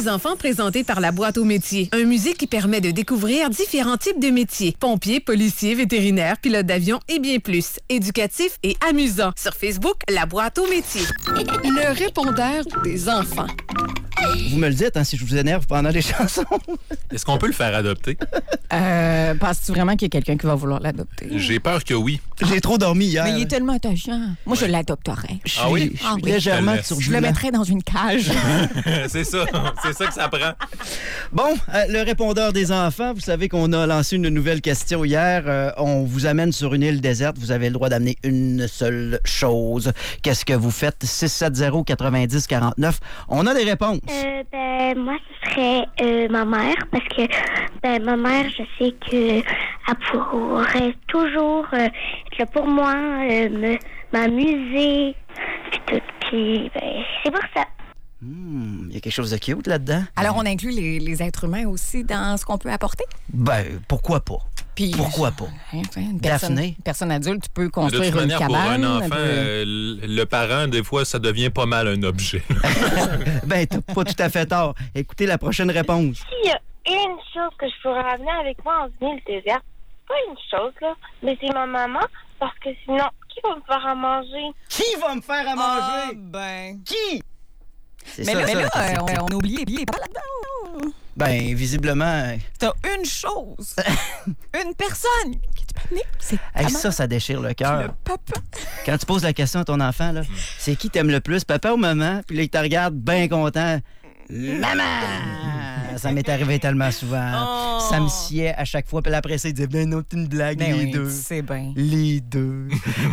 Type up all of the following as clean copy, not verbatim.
des enfants présenté par la boîte aux métiers. Un musée qui permet de découvrir différents types de métiers. Pompiers, policiers, vétérinaires, pilotes d'avion et bien plus. Éducatif et amusant. Sur Facebook, la boîte aux métiers. Le répondeur des enfants. Vous me le dites, hein, si je vous énerve pendant les chansons. Est-ce qu'on peut le faire adopter? Penses-tu vraiment qu'il y a quelqu'un qui va vouloir l'adopter? J'ai peur que oui. J'ai trop dormi hier. Mais il est tellement attachant. Moi, je l'adopterais. Je suis, Ah oui? je suis Ah oui. légèrement Je turbulent. Je le mettrais dans une cage. C'est ça que ça prend. Bon, le répondeur des enfants, vous savez qu'on a lancé une nouvelle question hier. On vous amène sur une île déserte. Vous avez le droit d'amener une seule chose. Qu'est-ce que vous faites? 670-90-49. On a des réponses. Moi, ce serait ma mère, parce que ma mère, je sais qu'elle pourrait toujours être là pour moi, m'amuser, puis tout. Puis, c'est pour ça. Il y a quelque chose de cute là-dedans. Alors, on inclut les êtres humains aussi dans ce qu'on peut apporter? Ben, pourquoi pas? Puis, Pourquoi pas? Une Daphné? personne adulte, tu peux De construire toute une manière, cabane. pour un enfant, le parent, des fois, ça devient pas mal un objet. Ben, t'as pas tout à fait tort. Écoutez la prochaine réponse. S'il y a une chose que je pourrais amener avec moi en île déserte, pas une chose, là, mais c'est ma maman, parce que sinon, qui va me faire à manger? Qui va me faire à manger? Ben... Qui? C'est Mais ça, là, la question. on a oublié les pas là-dedans. Ben, visiblement... T'as une chose, une personne que tu peux amener. C'est ta Hey, maman, ça déchire le le cœur. papa. Quand tu poses la question à ton enfant, là, c'est qui t'aime le plus, papa ou maman? Puis là, il te regarde bien content. Maman! Ça m'est arrivé tellement souvent. Oh. Ça me sciait à chaque fois. Puis là, après ça, il disait, ben non, c'est une blague, Ben les oui, deux. c'est bien. Les deux.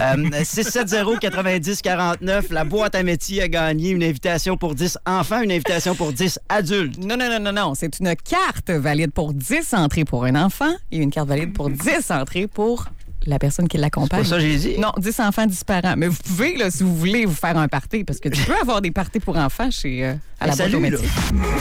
670-90-49, la boîte à métier a gagné une invitation pour 10 enfants, une invitation pour 10 adultes. Non. C'est une carte valide pour 10 entrées pour un enfant et une carte valide pour 10 entrées pour la personne qui l'accompagne. C'est pas ça que j'ai dit? Non, 10 enfants disparants. Mais vous pouvez, là, si vous voulez, vous faire un party, parce que tu peux avoir des parties pour enfants chez à la boîte aux salut, là. métiers.